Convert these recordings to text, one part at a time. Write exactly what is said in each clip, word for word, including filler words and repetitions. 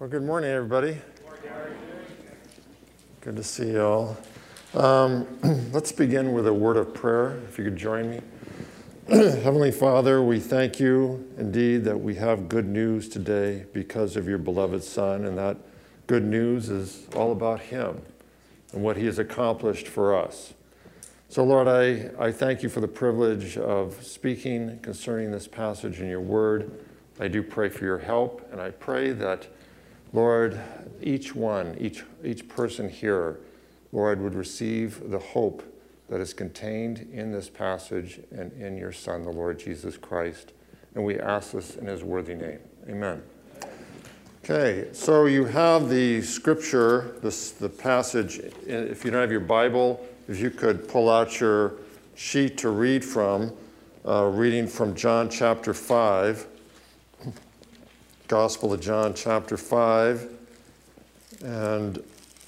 Well, good morning, everybody. Good to see you all. Um, let's begin with a word of prayer, if you could join me. Heavenly Father, we thank you indeed that we have good news today because of your beloved Son, and that good news is all about him and what he has accomplished for us. So, Lord, I, I thank you for the privilege of speaking concerning this passage in your word. I do pray for your help, and I pray that, Lord, each one, each, each person here, Lord, would receive the hope that is contained in this passage and in your Son, the Lord Jesus Christ. And we ask this in his worthy name. Amen. Okay, so you have the scripture, this, the passage. If you don't have your Bible, if you could pull out your sheet to read from, uh, reading from John chapter five. Gospel of John chapter five, and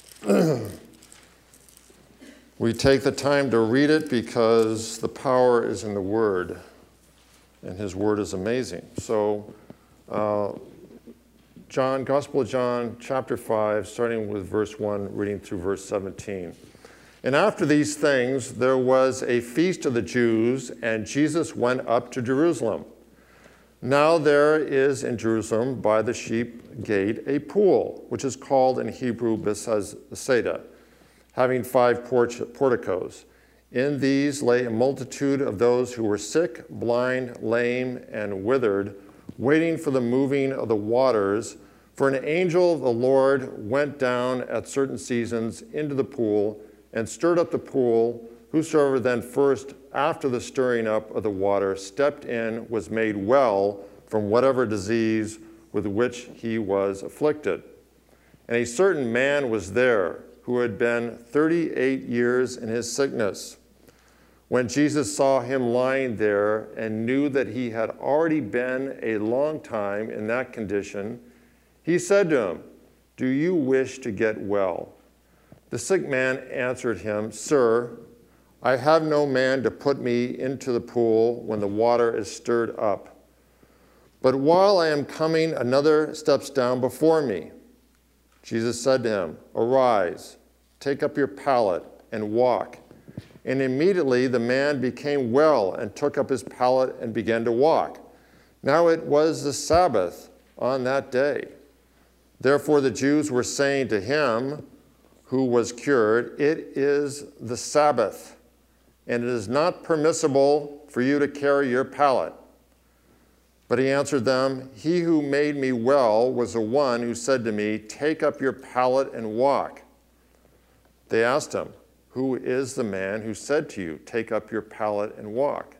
we take the time to read it because the power is in the Word, and his Word is amazing. So, uh, John, Gospel of John chapter five, starting with verse one, reading through verse seventeen. And after these things, there was a feast of the Jews, and Jesus went up to Jerusalem. Now there is in Jerusalem by the sheep gate a pool, which is called in Hebrew Bethesda, having five porticos. In these lay a multitude of those who were sick, blind, lame, and withered, waiting for the moving of the waters. For an angel of the Lord went down at certain seasons into the pool and stirred up the pool. Whosoever then first, after the stirring up of the water, stepped in, was made well from whatever disease with which he was afflicted. And a certain man was there who had been thirty-eight years in his sickness. When Jesus saw him lying there and knew that he had already been a long time in that condition, he said to him, "Do you wish to get well?" The sick man answered him, "Sir, I have no man to put me into the pool when the water is stirred up. But while I am coming, another steps down before me." Jesus said to him, "Arise, take up your pallet and walk." And immediately the man became well and took up his pallet and began to walk. Now it was the Sabbath on that day. Therefore the Jews were saying to him who was cured, "It is the Sabbath, and it is not permissible for you to carry your pallet." But he answered them, "He who made me well was the one who said to me, 'Take up your pallet and walk.'" They asked him, "Who is the man who said to you, 'Take up your pallet and walk'?"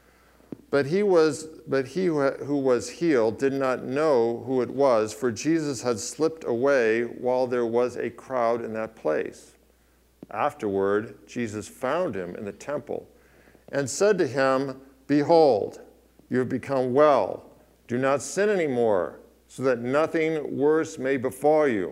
But he was, but he who was healed did not know who it was, for Jesus had slipped away while there was a crowd in that place. Afterward, Jesus found him in the temple and said to him, "Behold, you have become well. Do not sin anymore, so that nothing worse may befall you."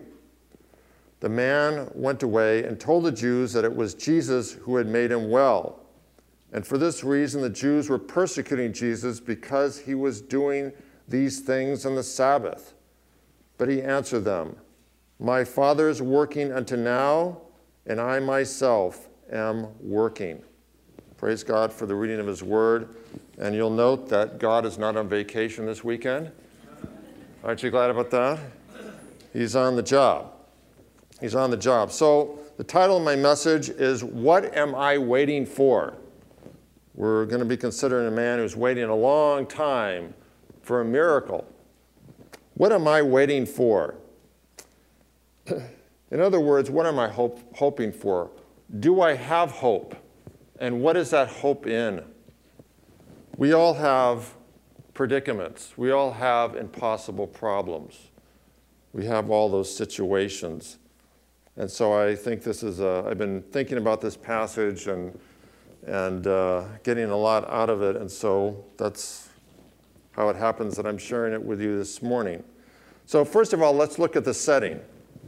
The man went away and told the Jews that it was Jesus who had made him well. And for this reason, the Jews were persecuting Jesus because he was doing these things on the Sabbath. But he answered them, "My Father is working unto now, and I myself am working." Praise God for the reading of his word. And you'll note that God is not on vacation this weekend. Aren't you glad about that? He's on the job. He's on the job. So the title of my message is, "What Am I Waiting For?" We're going to be considering a man who's waiting a long time for a miracle. What am I waiting for? In other words, what am I hope, hoping for? Do I have hope? And what is that hope in? We all have predicaments. We all have impossible problems. We have all those situations. And so I think this is a, I've been thinking about this passage and, and uh, getting a lot out of it. And so that's how it happens that I'm sharing it with you this morning. So first of all, let's look at the setting.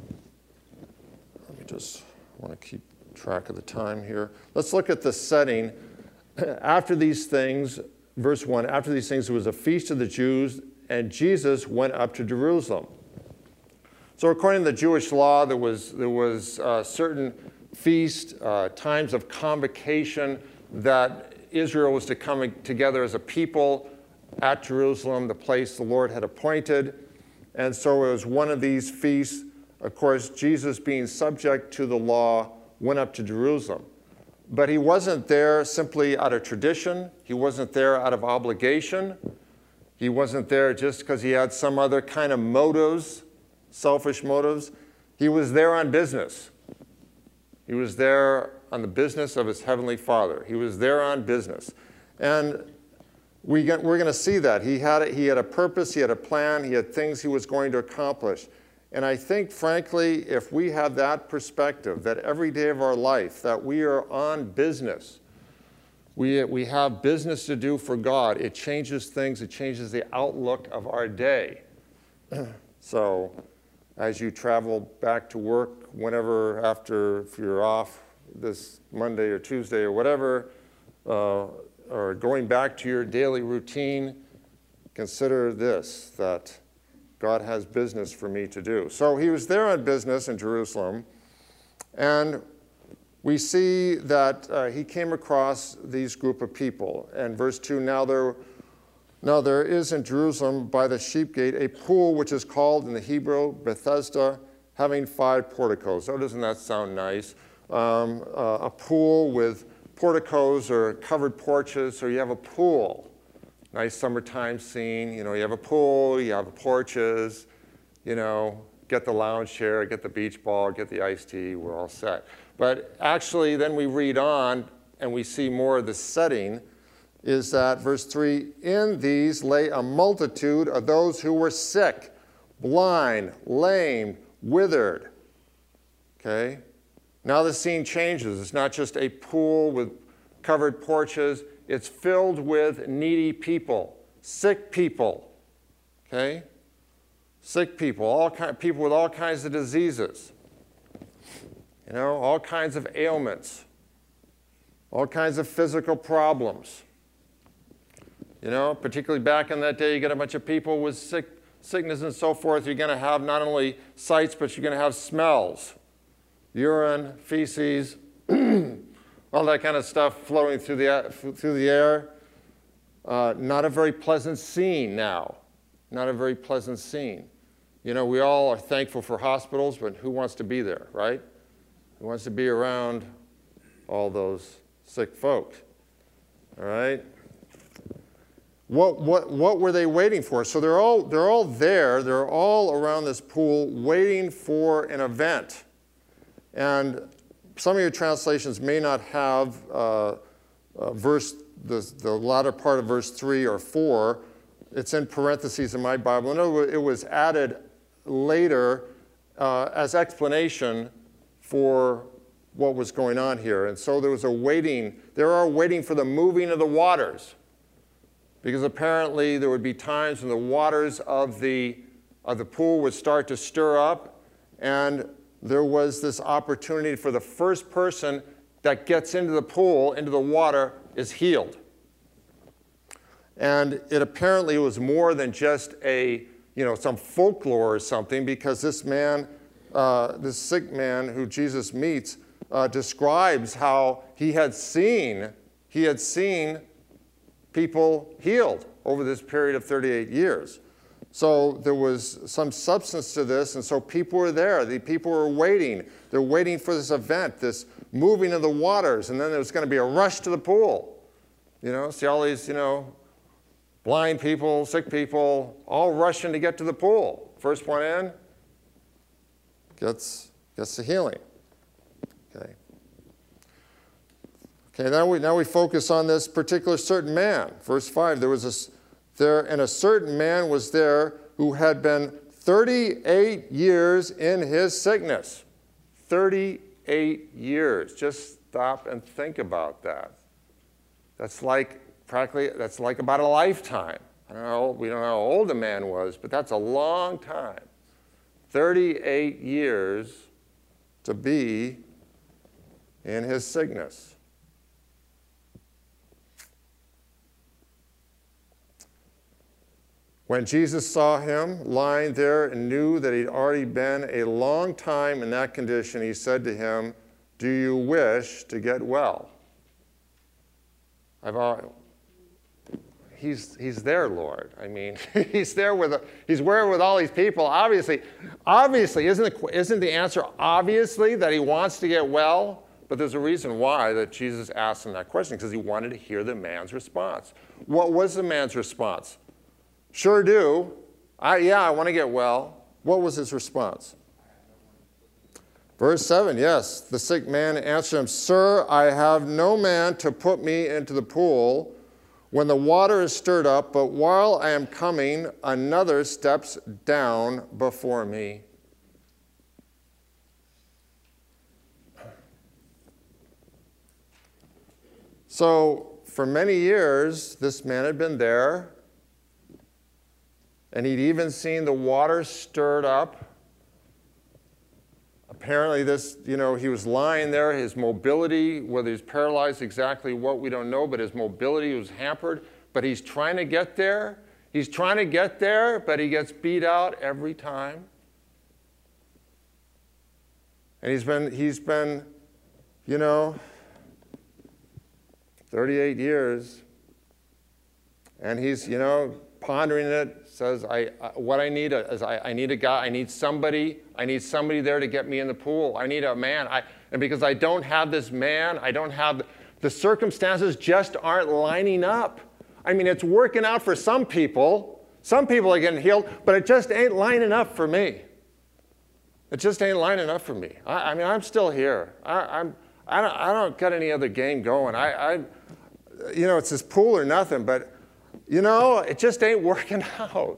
Just want to keep track of the time here. Let's look at the setting. After these things, verse one, after these things, it was a feast of the Jews, and Jesus went up to Jerusalem. So according to the Jewish law, there was, there was uh, certain feast, uh, times of convocation that Israel was to come together as a people at Jerusalem, the place the Lord had appointed. And so it was one of these feasts. Of course, Jesus, being subject to the law, went up to Jerusalem. But he wasn't there simply out of tradition. He wasn't there out of obligation. He wasn't there just because he had some other kind of motives, selfish motives. He was there on business. He was there on the business of his heavenly Father. He was there on business. And we get, we're going to see that. He had, a, he had a purpose, he had a plan, he had things he was going to accomplish. And I think, frankly, if we have that perspective, that every day of our life, that we are on business, we, we have business to do for God, it changes things, it changes the outlook of our day. So as you travel back to work, whenever after, if you're off this Monday or Tuesday or whatever, uh, or going back to your daily routine, consider this, that God has business for me to do. So he was there on business in Jerusalem, and we see that uh, he came across these group of people. And verse two, now there, now there is in Jerusalem by the sheep gate a pool which is called in the Hebrew Bethesda, having five porticos. Oh, doesn't that sound nice? Um, uh, a pool with porticos or covered porches, so you have a pool. Nice summertime scene, you know, you have a pool, you have porches, you know, get the lounge chair, get the beach ball, get the iced tea, we're all set. But actually, then we read on and we see more of the setting, is that verse three, in these lay a multitude of those who were sick, blind, lame, withered. Okay? Now the scene changes. It's not just a pool with covered porches. It's filled with needy people, sick people, okay? Sick people, all kind, people with all kinds of diseases, you know, all kinds of ailments, all kinds of physical problems. You know, particularly back in that day, you get a bunch of people with sick, sickness and so forth. You're going to have not only sights, but you're going to have smells, urine, feces, all that kind of stuff flowing through the, through the air. Uh, not a very pleasant scene now. Not a very pleasant scene. You know, we all are thankful for hospitals, but who wants to be there, right? Who wants to be around all those sick folks, all right? What, what, what were they waiting for? So they're all, they're all there. They're all around this pool waiting for an event. And some of your translations may not have uh, uh, verse, the, the latter part of verse three or four. It's in parentheses in my Bible. In other words, it was added later uh, as explanation for what was going on here. And so there was a waiting. They were waiting for the moving of the waters, because apparently there would be times when the waters of the, of the pool would start to stir up, and there was this opportunity for the first person that gets into the pool, into the water, is healed. And it apparently was more than just a, you know, some folklore or something, because this man, uh, this sick man who Jesus meets, uh, describes how he had seen, he had seen people healed over this period of thirty-eight years. So there was some substance to this, and so people were there. The people were waiting. They're waiting for this event, this moving of the waters, and then there was going to be a rush to the pool. You know, see all these, you know, blind people, sick people, all rushing to get to the pool. First one in gets, gets the healing. Okay. Okay, now we, now we focus on this particular certain man. Verse five, there was a There, and a certain man was there who had been thirty-eight years in his sickness. thirty-eight years. Just stop and think about that. That's like practically, that's like about a lifetime. I don't know, we don't know how old the man was, but that's a long time. thirty-eight years to be in his sickness. When Jesus saw him lying there and knew that he'd already been a long time in that condition, he said to him, "Do you wish to get well?" I've already, he's, he's there, Lord. I mean, he's there with, a, he's there with all these people. Obviously, obviously, isn't the, isn't the answer obviously that he wants to get well? But there's a reason why that Jesus asked him that question, because he wanted to hear the man's response. What was the man's response? Sure do. I, yeah, I want to get well. What was his response? Verse seven, yes. The sick man answered him, "Sir, I have no man to put me into the pool when the water is stirred up, but while I am coming, another steps down before me." So for many years, this man had been there, and he'd even seen the water stirred up. Apparently this, you know, he was lying there. His mobility, whether he's paralyzed, exactly what, we don't know, but his mobility was hampered. But he's trying to get there. He's trying to get there, but he gets beat out every time. And he's been, he's been, you know, thirty-eight years. And he's, you know, pondering it, says, I, I, what I need is I, I need a guy, I need somebody, I need somebody there to get me in the pool. I need a man. I, and because I don't have this man, I don't have, the circumstances just aren't lining up. I mean, it's working out for some people. Some people are getting healed, but it just ain't lining up for me. It just ain't lining up for me. I, I mean, I'm still here. I, I'm, I don't, I don't got any other game going. I, I, you know, it's this pool or nothing, but you know, it just ain't working out.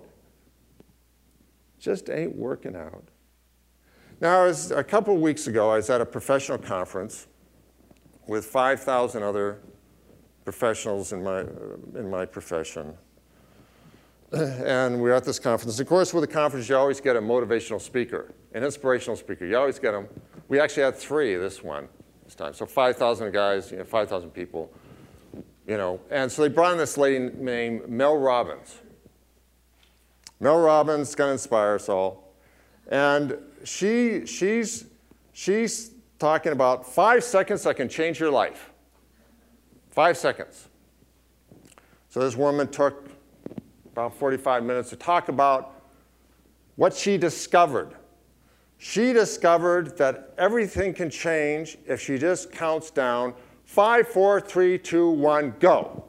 Just ain't working out. Now, I was, a couple of weeks ago, I was at a professional conference with five thousand other professionals in my, in my profession. And we were at this conference. Of course, with a conference, you always get a motivational speaker, an inspirational speaker. You always get them. We actually had three this one, this time. So five thousand guys, you know, five thousand people. You know, and so they brought in this lady named Mel Robbins. Mel Robbins is going to inspire us all. And she, she's, she's talking about five seconds that can change your life. Five seconds. So this woman took about forty-five minutes to talk about what she discovered. She discovered that everything can change if she just counts down Five, four, three, two, one, go.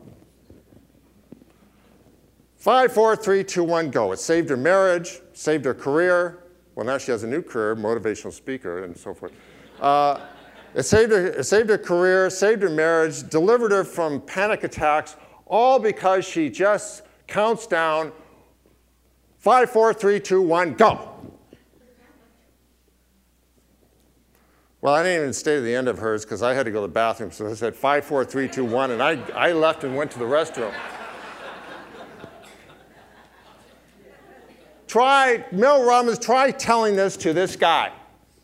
Five, four, three, two, one, go. It saved her marriage, saved her career. Well, now she has a new career, motivational speaker and so forth. Uh, it, saved her, it saved her career, saved her marriage, delivered her from panic attacks, all because she just counts down five, four, three, two, one, go. Well, I didn't even stay to the end of hers because I had to go to the bathroom. So I said five, four, three, two, one, and I, I left and went to the restroom. Try, Mel Robbins, try telling this to this guy.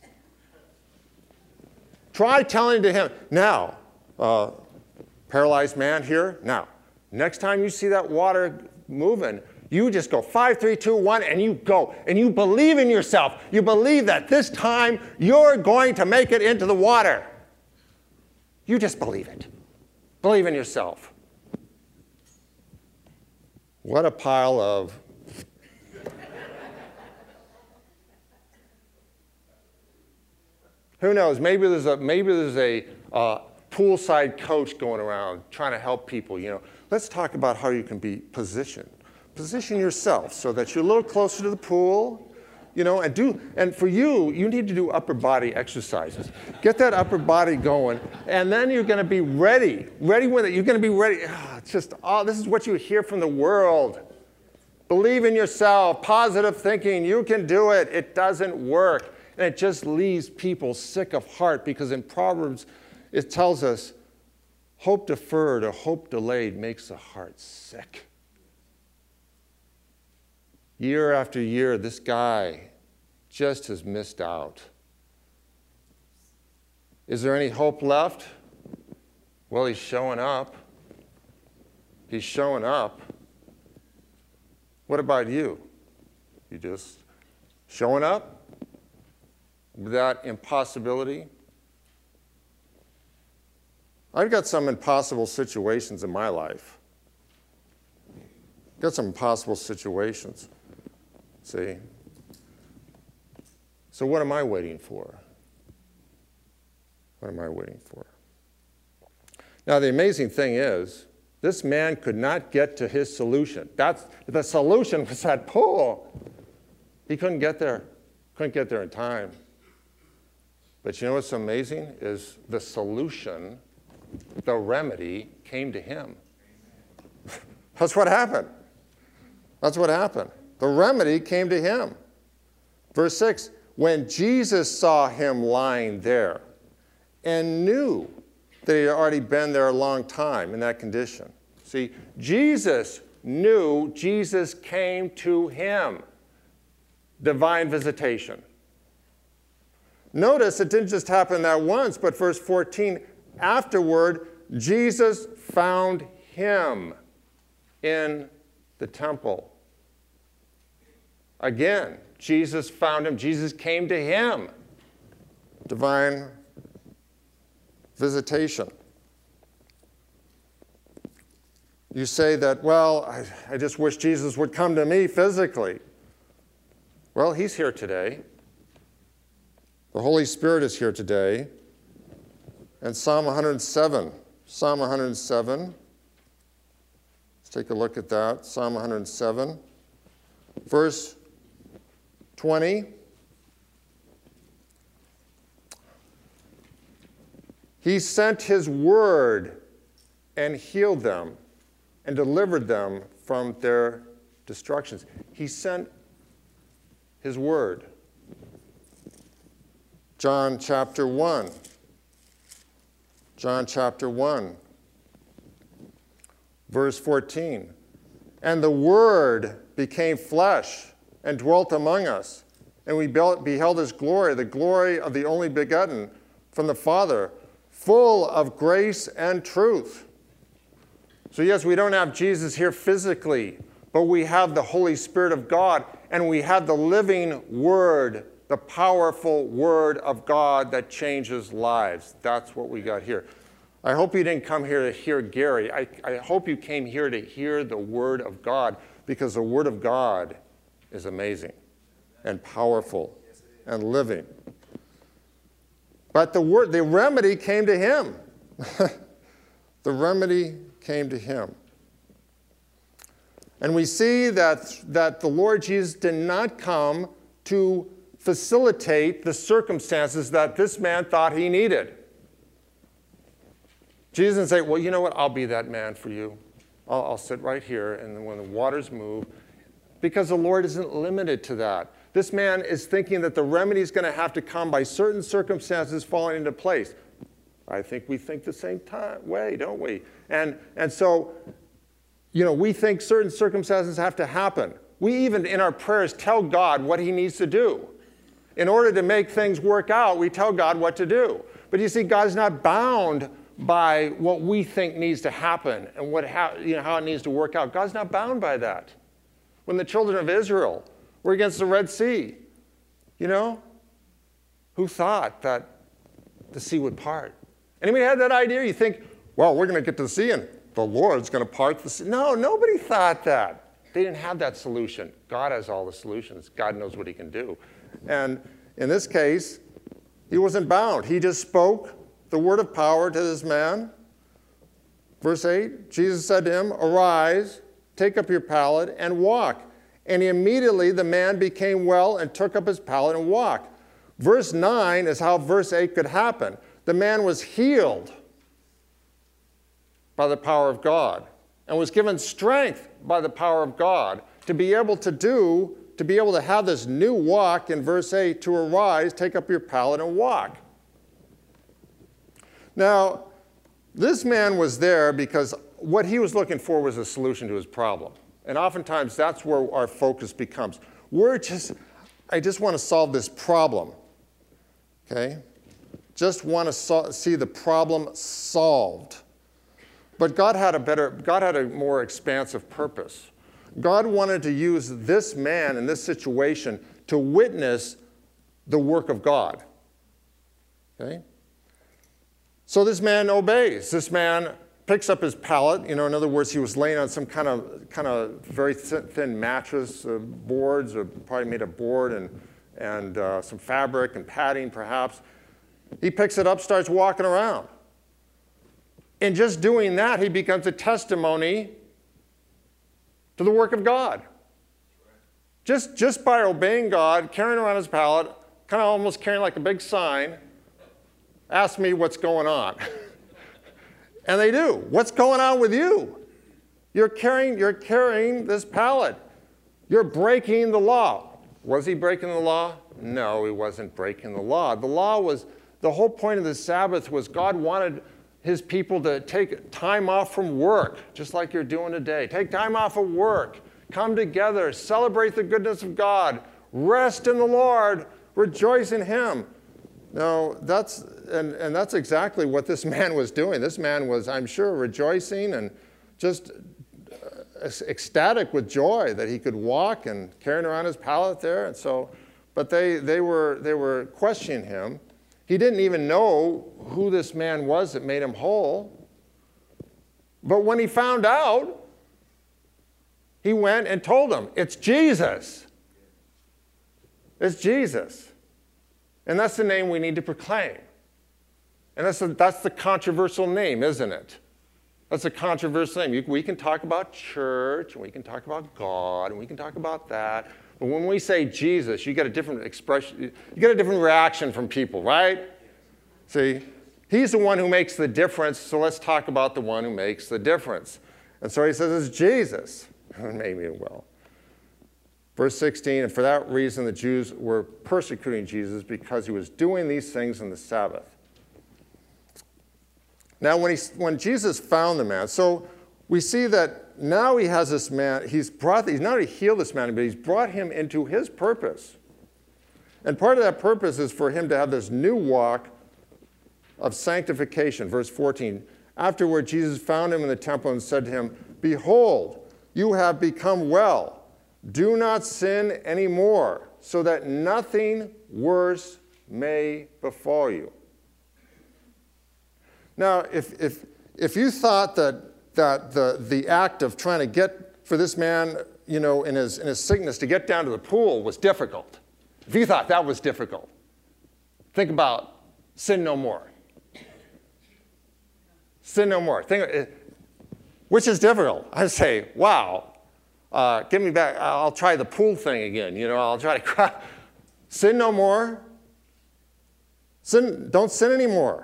Try telling to him. Now, uh, paralyzed man here. Now, next time you see that water moving, you just go five, three, two, one, and you go. And you believe in yourself. You believe that this time you're going to make it into the water. You just believe it. Believe in yourself. What a pile of... Who knows? Maybe there's a, maybe there's a uh, poolside coach going around trying to help people. You know, let's talk about how you can be positioned. Position yourself so that you're a little closer to the pool, you know, and do, and for you, you need to do upper body exercises. Get that upper body going, and then you're going to be ready, ready with it. You're going to be ready. Oh, it's just, oh, this is what you hear from the world. Believe in yourself, positive thinking, you can do it. It doesn't work, and it just leaves people sick of heart because in Proverbs, it tells us, hope deferred or hope delayed makes the heart sick. Year after year, this guy just has missed out. Is there any hope left? Well, he's showing up. He's showing up. What about you? You just showing up with that impossibility? I've got some impossible situations in my life. Got some impossible situations. See? So what am I waiting for? What am I waiting for? Now, the amazing thing is, this man could not get to his solution. That's, the solution was that pool. He couldn't get there. Couldn't get there in time. But you know what's amazing is the solution, the remedy, came to him. That's what happened. That's what happened. The remedy came to him. Verse six, when Jesus saw him lying there and knew that he had already been there a long time in that condition. See, Jesus knew, Jesus came to him. Divine visitation. Notice it didn't just happen that once, but verse fourteen, afterward, Jesus found him in the temple. Again, Jesus found him. Jesus came to him. Divine visitation. You say that, well, I, I just wish Jesus would come to me physically. Well, he's here today. The Holy Spirit is here today. And Psalm one hundred seven. Psalm one hundred seven. Let's take a look at that. Psalm one hundred seven. Verse twenty. He sent his word and healed them and delivered them from their destructions. He sent his word. John chapter one. John chapter one. Verse fourteen. And the word became flesh and dwelt among us. And we beheld his glory, the glory of the only begotten from the Father, full of grace and truth. So yes, we don't have Jesus here physically, but we have the Holy Spirit of God, and we have the living Word, the powerful Word of God that changes lives. That's what we got here. I hope you didn't come here to hear Gary. I, I hope you came here to hear the Word of God, because the Word of God is amazing and powerful and living. But the word, the remedy came to him. The remedy came to him. And we see that, that the Lord Jesus did not come to facilitate the circumstances that this man thought he needed. Jesus didn't say, well, you know what, I'll be that man for you. I'll, I'll sit right here, and when the waters move, because the Lord isn't limited to that. This man is thinking that the remedy is going to have to come by certain circumstances falling into place. I think we think the same time, way, don't we? And, and so, you know, we think certain circumstances have to happen. We even in our prayers tell God what he needs to do. In order to make things work out, we tell God what to do. But you see, God's not bound by what we think needs to happen and what, how, you know, how it needs to work out. God's not bound by that. When the children of Israel were against the Red Sea, you know, who thought that the sea would part? Anybody had that idea? You think, well, we're going to get to the sea and the Lord's going to part the sea. No, nobody thought that. They didn't have that solution. God has all the solutions. God knows what he can do. And in this case, he wasn't bound. He just spoke the word of power to this man. Verse eight, Jesus said to him, arise, take up your pallet and walk. And immediately the man became well and took up his pallet and walked. Verse nine is how verse eight could happen. The man was healed by the power of God and was given strength by the power of God to be able to do, to be able to have this new walk in verse eight, to arise, take up your pallet and walk. Now, this man was there because what he was looking for was a solution to his problem. And oftentimes that's where our focus becomes. We're just, I just want to solve this problem, okay? Just want to so- see the problem solved. But God had a better, God had a more expansive purpose. God wanted to use this man in this situation to witness the work of God. Okay? So this man obeys. This man picks up his pallet. You know, in other words, he was laying on some kind of kind of very thin, thin mattress, uh, boards, or probably made of board and and uh, some fabric and padding, perhaps. He picks it up, starts walking around. In just doing that, he becomes a testimony to the work of God. Just, just by obeying God, carrying around his pallet, kind of almost carrying like a big sign, ask me what's going on. And they do. What's going on with you? You're carrying, you're carrying this pallet. You're breaking the law. Was he breaking the law? No, he wasn't breaking the law. The law was, the whole point of the Sabbath was God wanted his people to take time off from work, just like you're doing today. Take time off of work. Come together. Celebrate the goodness of God. Rest in the Lord. Rejoice in him. No, that's, and, and that's exactly what this man was doing. This man was, I'm sure, rejoicing and just ecstatic with joy that he could walk and carrying around his pallet there. And so, but they, they, were, they were questioning him. He didn't even know who this man was that made him whole. But when he found out, he went and told them, it's Jesus. It's Jesus. And that's the name we need to proclaim. And that's the, that's the controversial name, isn't it? That's a controversial name. We can talk about church, and we can talk about God, and we can talk about that. But when we say Jesus, you get a different expression. You get a different reaction from people, right? See, he's the one who makes the difference, so let's talk about the one who makes the difference. And so he says, it's Jesus. Maybe well. Verse sixteen, and for that reason the Jews were persecuting Jesus because he was doing these things on the Sabbath. Now, when, he, when Jesus found the man, so we see that now he has this man, he's brought, he's not only healed this man, but he's brought him into his purpose. And part of that purpose is for him to have this new walk of sanctification. Verse fourteen, afterward Jesus found him in the temple and said to him, behold, you have become well. Do not sin anymore, so that nothing worse may befall you. Now, if, if, if you thought that, that the, the act of trying to get for this man, you know, in his, in his sickness to get down to the pool was difficult, if you thought that was difficult, think about sin no more. Sin no more. Think, which is difficult. I say, wow, uh, give me back. I'll try the pool thing again. You know, I'll try to cry. Sin no more. Sin, don't sin anymore.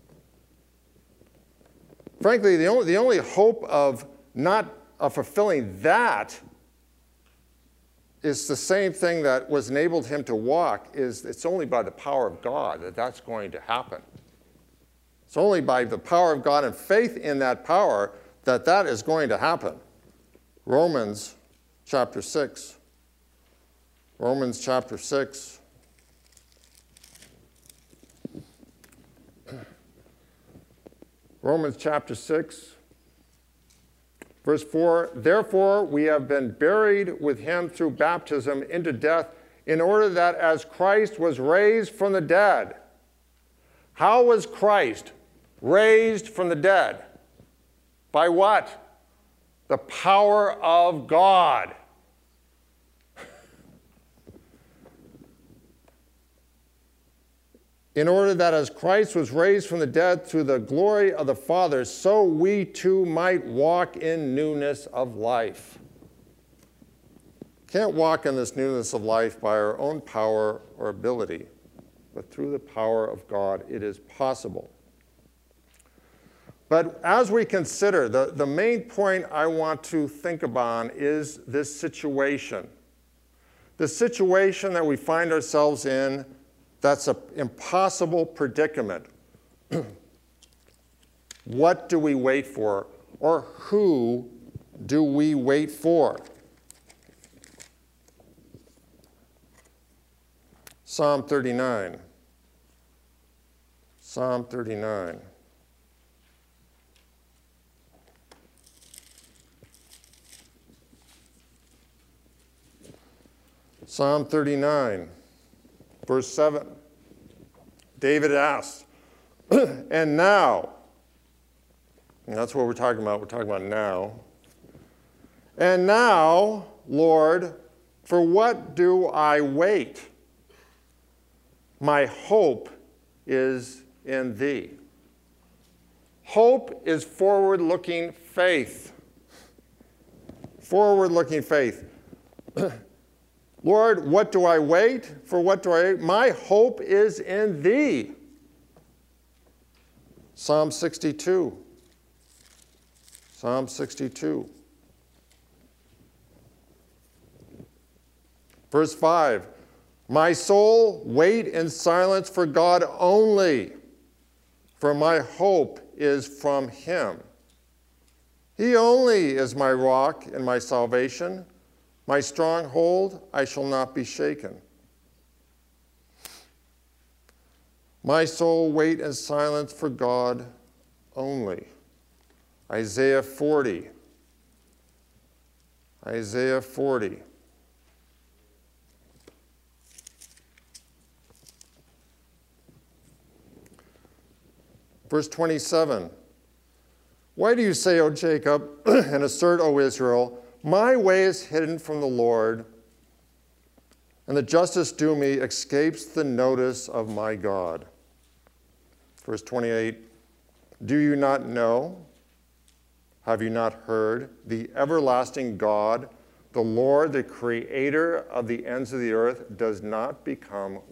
Frankly, the only, the only hope of not of fulfilling that is the same thing that was enabled him to walk, is it's only by the power of God that that's going to happen. It's only by the power of God and faith in that power that that is going to happen. Romans chapter six. Romans chapter six. Romans chapter six, verse four, therefore we have been buried with him through baptism into death, in order that as Christ was raised from the dead. How was Christ raised from the dead? By what? The power of God. In order that as Christ was raised from the dead through the glory of the Father, so we too might walk in newness of life. Can't walk in this newness of life by our own power or ability, but through the power of God it is possible. But as we consider, the, the main point I want to think about is this situation. The situation that we find ourselves in, that's an impossible predicament. What do we wait for? Or who do we wait for? Psalm thirty-nine. Psalm thirty-nine. Psalm thirty-nine, verse seven. David asks, and now, and that's what we're talking about. We're talking about now. And now, Lord, for what do I wait? My hope is in thee. Hope is forward-looking faith. Forward-looking faith. Lord, what do I wait? For what do I wait? My hope is in thee. Psalm sixty-two. Psalm sixty-two. Verse five. My soul, wait in silence for God only, for my hope is from him. He only is my rock and my salvation. My stronghold, I shall not be shaken. My soul, wait in silence for God only. Isaiah forty. Isaiah forty. Verse twenty-seven. Why do you say, O Jacob, and assert, O Israel, my way is hidden from the Lord, and the justice due me escapes the notice of my God? Verse twenty-eight. Do you not know? Have you not heard? The everlasting God, the Lord, the creator of the ends of the earth, does not become